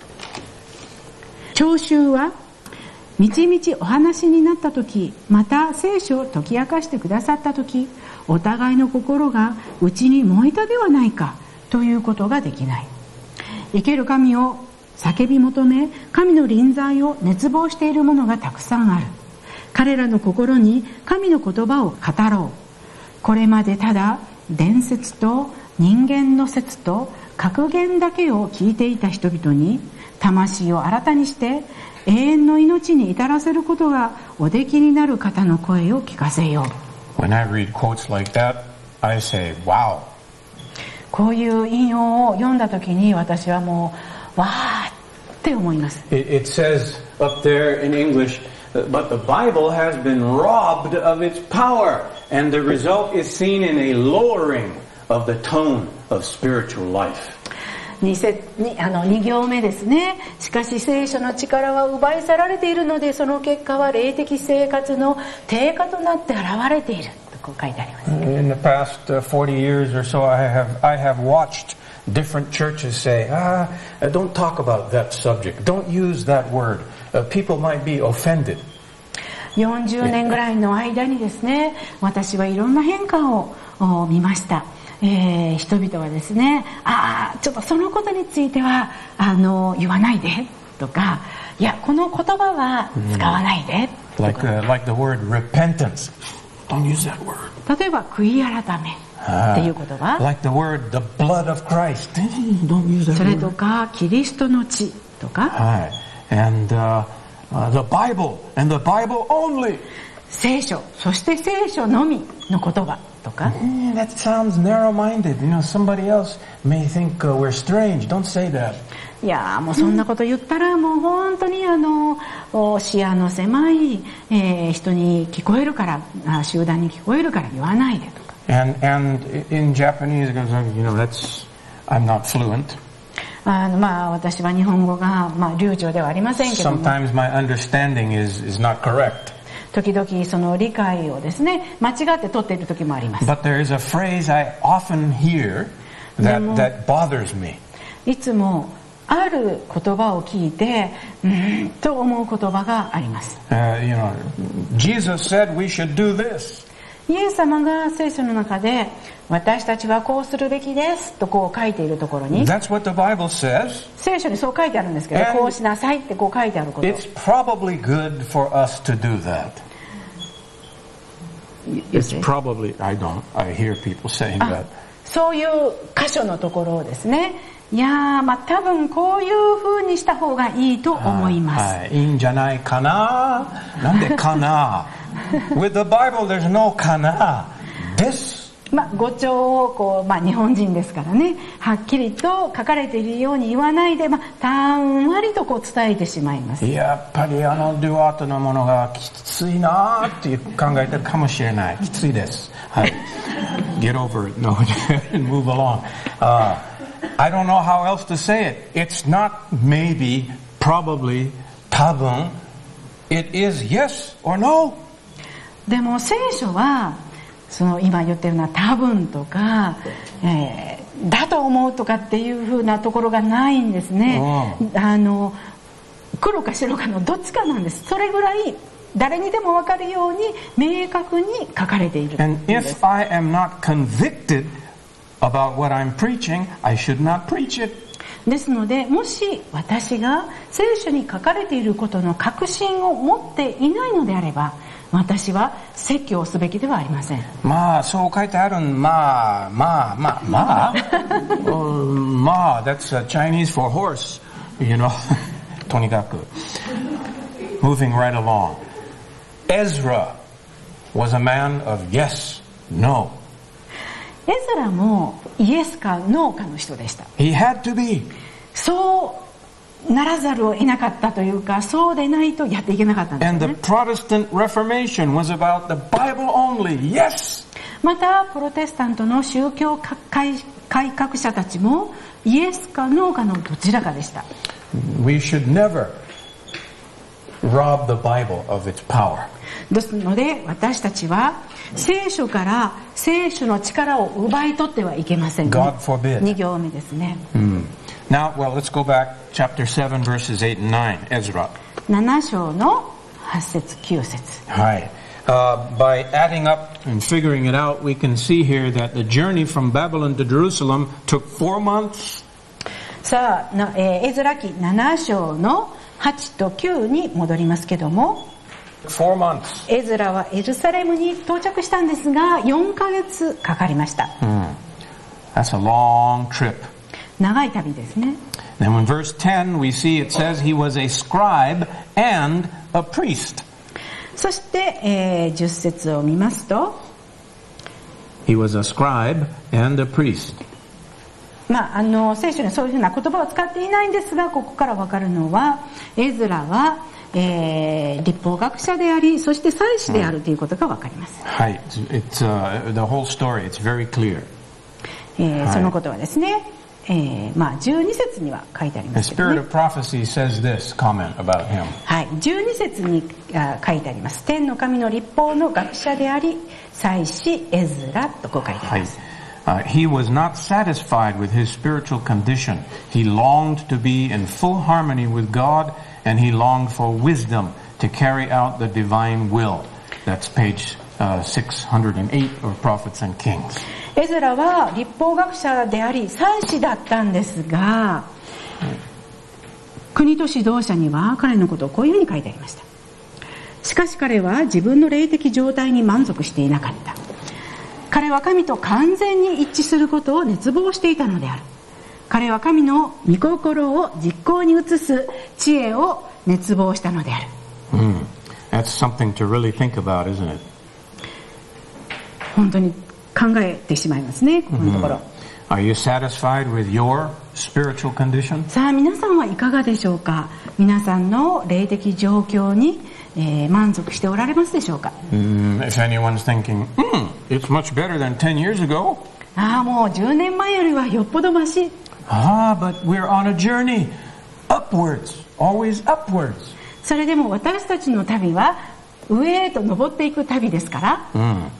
聴衆はみちみちお話になった時、また聖書を解き明かしてくださった時、お互いの心が内に燃えたではないかということができない。生ける神を叫び求め、神の臨在を熱望している者がたくさんある。彼らの心に神の言葉を語ろう。これまでただ伝説と人間の説と格言だけを聞いていた人々に、魂を新たにして永遠の命に至らせることがおできになる方の声を聞かせよう。 When I read quotes like that, I say, wow. こういう引用を読んだ時に私はもうわーって思います。 It says up there in English, but the Bible has been robbed of its power, and the result is seen in a lowering of the tone of spiritual life. 2行目ですね。しかし聖書の力は奪い去られているので、その結果は霊的生活の低下となって現れているとこう書いてあります。 In the past 40 years or so, I have watched different churches say, don't talk about that subject. Don't use that word. People might be offended. 40年ぐらいの間にですね、私はいろんな変化を見ました。人々はですね、ちょっとそのことについては言わないでとか、いやこの言葉は使わないでとか、 like the word repentance. Don't use that word. 例えば悔い改めっていう言葉、 like the word the blood of Christ. Don't use that word. それとかキリストの血とか、 and the Bible and the Bible only. 聖書、そして聖書のみの言葉ととか、 That sounds narrow-minded. Somebody else may think we're strange. Don't say that. いやもうそんなこと言ったらもう本当に視野の狭い、人に聞こえるから集団に聞こえるから言わないでとか。 And in Japanese, I'm not fluent. 私は日本語が流暢ではありませんけども。 Sometimes my understanding is not correct. 時々その理解をですね間違って取っている時もあります。 But there is a phrase I often hear that bothers me. いつもある言葉を聞いてと思う言葉があります。 Jesus said we should do this. イエス様が聖書の中で私たちはこうするべきですとこう書いているところに、 That's what the Bible says. 聖書にそう書いてあるんですけど、こうしなさいってこう書いてあること。 It's probably good for us to do that. It's probably, I hear people saying that. そういう箇所のところをですね、いや多分こういう風にした方がいいと思います。 いいんじゃないかな。なんでかな。With the Bible, there's no かな。です。 語調をこう、日本人ですからね、はっきりと書かれているように言わないで、たんわりとこう伝えてしまいます。 やっぱりデュワートのものがきついなって考えてるかもしれない。きついです。はい。Get over it. No, and move along. I don't know how else to say it. It's not maybe, probably, 多分. It is yes or no. でも聖書はその今言ってるのは多分とか、だと思うとかっていう風なところがないんですね。黒か白かのどっちかなんです。それぐらい誰にでも分かるように明確に書かれている。 And if I am not convicted about what I'm preaching, I should not preach it. ですので、もし私が聖書に書かれていることの確信を持っていないのであれば、私は説教をすべきではありません。 そう書いてあるthat's Chinese for horse, とにかく moving right along. Ezra was a man of yes, no. エズラもイエスかノーかの人でした。 He had to be. そうならざるを得なかったというか、そうでないとやっていけなかったんですね。 And the Protestant Reformation was about the Bible only. Yes. またプロテスタントの宗教改革者たちもイエスかノーかのどちらかでした。 We should never rob the Bible of its power. ですので私たちは聖書から聖書の力を奪い取ってはいけませんね。 God forbid. 2行目ですね。 Now, let's go back chapter 7 verses 8 and 9, Ezra. 7章の8節9節。 はい。By adding up and figuring it out, we can see here that the journey from Babylon to Jerusalem took 4 months. さあ、エズラ記7章の8と9に戻りますけども、 4 months. エズラはエルサレムに到着したんですが、4ヶ月かかりました。 That's a long trip. 長い旅ですね。 Then in verse 10 we see it says he was a scribe and a priest. そして、10節を見ますと、 He was a scribe and a priest. 聖書にそういうふうな言葉を使っていないんですが、ここからわかるのはエズラは、律法学者であり、そして祭司であるということがわかります。 はい、it's the whole story. It's very clear. そのことはですね、12節には書いてありますけどね。 The spirit of prophecy says this comment about him. はい、12節に書いてあります。天の神の律法の学者であり、祭司エズラとこう書いてあります。 He was not satisfied with his spiritual condition. He longed to be in full harmony with God, and he longed for wisdom to carry out the divine will. That's page 608 of Prophets and Kings. エズラは律法学者であり祭司だったんですが、国と指導者には彼のことをこういうふうに書いてありました。しかし彼は自分の霊的状態に満足していなかった。彼は神と完全に一致することを熱望していたのである。彼は神の御心を実行に移す知恵を熱望したのである。 That's something to really think about, isn't it? 本当に考えてしまいますね、このところ。 Are you satisfied with your spiritual condition? さあ皆さんはいかがでしょうか。皆さんの霊的状況に、満足しておられますでしょうか。 If anyone's thinking, it's much better than 10 years ago. もう10年前よりはよっぽどマシ。 But we're on a journey upwards, always upwards. それでも私たちの旅は上へと登っていく旅ですから、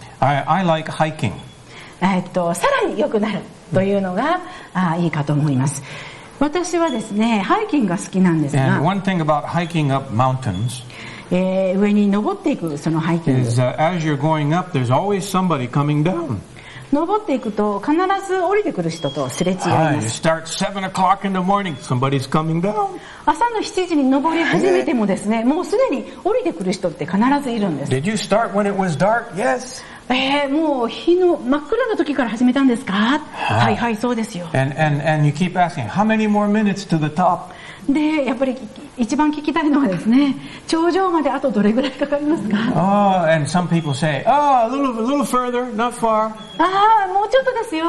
I like hiking. さらに良くなるというのがいいかと思います。私はですね、ハイキングが好きなんですが、 And one thing about hiking up mountains, 上に登っていくそのハイキング、 is as you're going up, there's always somebody coming down. 登っていくと必ず降りてくる人とすれ違いま You す。 start 7 o'clock in the morning, somebody's coming down. 朝の7時に登り始めてもですね、もうすでに降りてくる人って必ずいるんです。 Did you start when it was dark? Yes. もう日の真っ暗な時から始めたんですか？はいはい、そうですよ。 And you keep asking, how many more minutes to the top? で、やっぱり一番聞きたいのはですね、頂上まであとどれぐらいかかりますか？ And some people say, a little further, not far. もうちょっとですよ。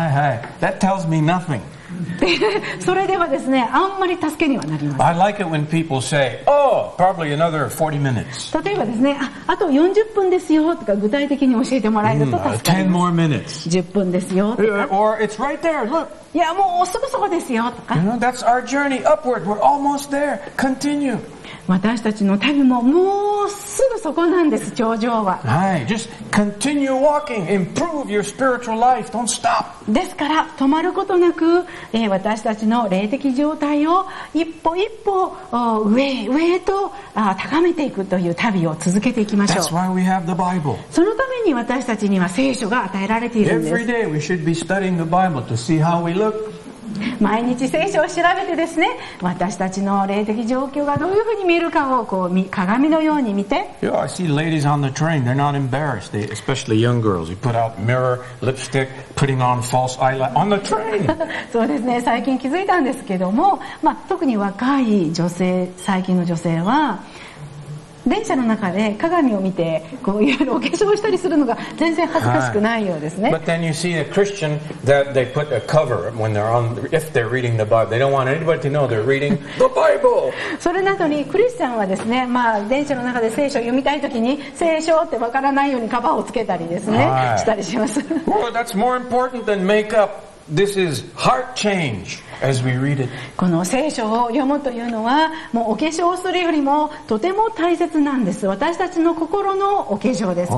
That tells me nothing. それではですね、あんまり助けにはなりません。 I like it when people say, probably another 40 minutes. 例えばですね、あと40分ですよとか具体的に教えてもらえると助かり 10 ま more minutes. す。10分ですよとか、 Or it's right there, look. いやもうすぐそこですよとか、 That's our journey upward. We're almost there. Continue. 私たちの旅ももうすぐそこなんです、頂上は。 Just continue walking. Improve your spiritual life. Don't stop. ですから止まることなく、私たちの霊的状態を一歩一歩上へと高めていくという旅を続けていきましょう。 That's why we have the Bible. そのために私たちには聖書が与えられているんです。 Every day we should be studying the Bible to see how we look. 毎日聖書を調べてですね、私たちの霊的状況がどういうふうに見えるかを鏡のように見て。 Yeah, I see ladies on the train. They're not embarrassed. Especially young girls. They put out mirror, lipstick, putting on false eyelash on the train. そうですね、最近気づいたんですけども、特に若い女性、最近の女性は電車の中で鏡を見ていろいろお化粧したりするのが全然恥ずかしくないようですね。 But then you see a Christian that they put a cover when they're if they're reading the Bible. They don't want anybody to know they're reading the Bible. それなのにクリスチャンはですね、電車の中で聖書を読みたいときに聖書ってわからないようにカバーをつけたりですね、したりします。 Well, that's more important than makeup. This is heart change as we read it. この聖書を読むというのはもうお化粧をするよりもとても大切なんです。私たちの心のお化粧ですから。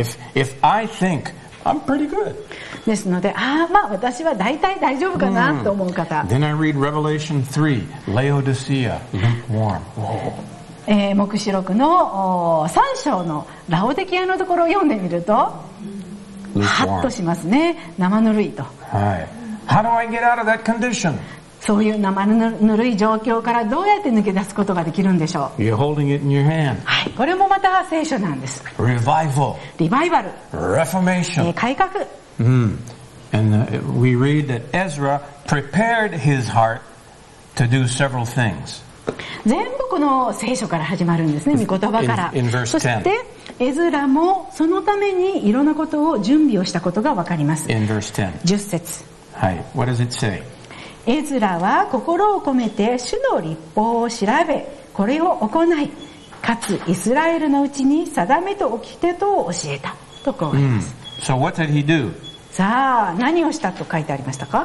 If I think I'm pretty good. ですので、私は大体大丈夫かなと思う方。 Then I read Revelation 3, Laodicea, lukewarm. 黙示録の3章のラオデキアのところを読んでみると、ハッとしますね。生ぬるいと。 How do I get out of that condition? そういう生ぬるい状況からどうやって抜け出すことができるんでしょう。 You're holding it in your hand. これもまた聖書なんです。 Revival. リバイバル。 Reformation. 改革。 And we read that Ezra prepared his heart to do several things. 全部この聖書から始まるんですね、御言葉から。そしてエズラもそのためにいろんなことを準備をしたことがわかります。 In verse 10. 10節。 What does it say? エズラは心を込めて主の律法を調べ、これを行い、かつイスラエルのうちに定めと掟とを教えたとこうあります。 So what did he do? さあ何をしたと書いてありましたか？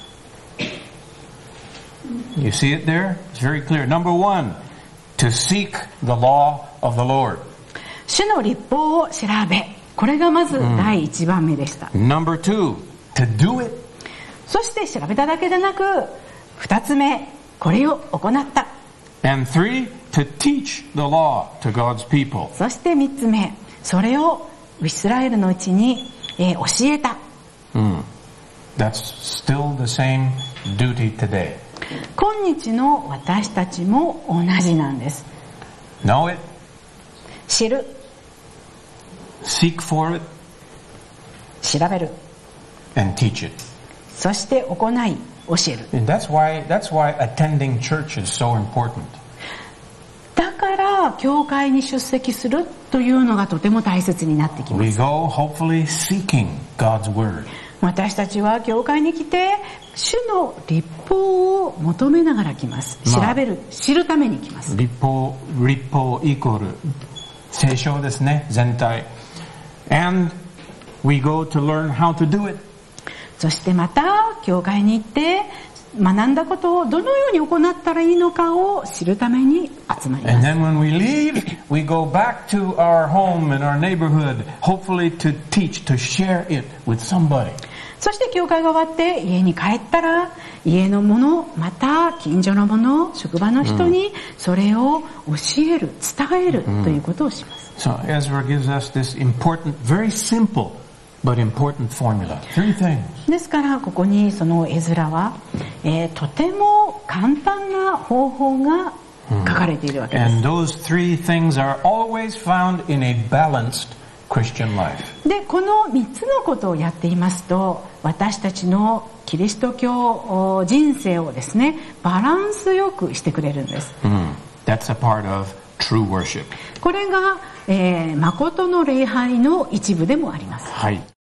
You see it there? It's very clear. Number 1, to seek the law of the Lord. 主の律法を調べ、これがまず第一番目でした。 Number 2, to do it. そして調べただけでなく、2つ目、これを行った。 And 3, to teach the law to God's people. そして3つ目、それをイスラエルのうちに、教えた。 That's still the same duty today. 今日の私たちも同じなんです。 Know it. 知る。 Seek for it. 調べる。 And teach it. そして行い、教える。 And that's why attending church is so important. だから教会に出席するというのがとても大切になってきます。 We go hopefully seeking God's word. 私たちは教会に来て主の律法を求めながら来ます。調べる、知るために来ます。 律法イコール聖書ですね、全体。And we go to learn how to do it. そしてまた教会に行って学んだことをどのように行ったらいいのかを知るために集まりま And す。 then when we leave, we go back to our home and our neighborhood, hopefully to teach, to share it with somebody. そして教会が終わって家に帰ったら家のもの、また近所のもの、職場の人にそれを教える、伝えるということをします。 So Ezra gives us this important, very simple but important formula. 3 things. ですからここにそのエズラは、とても簡単な方法が書かれているわけです。 And those 3 things are always found in a balanced Christian life. で、この3つのことをやっていますと、私たちのキリスト教人生をですね、バランスよくしてくれるんです。 That's a part of true worship. これが、誠の礼拝の一部でもあります。 はい。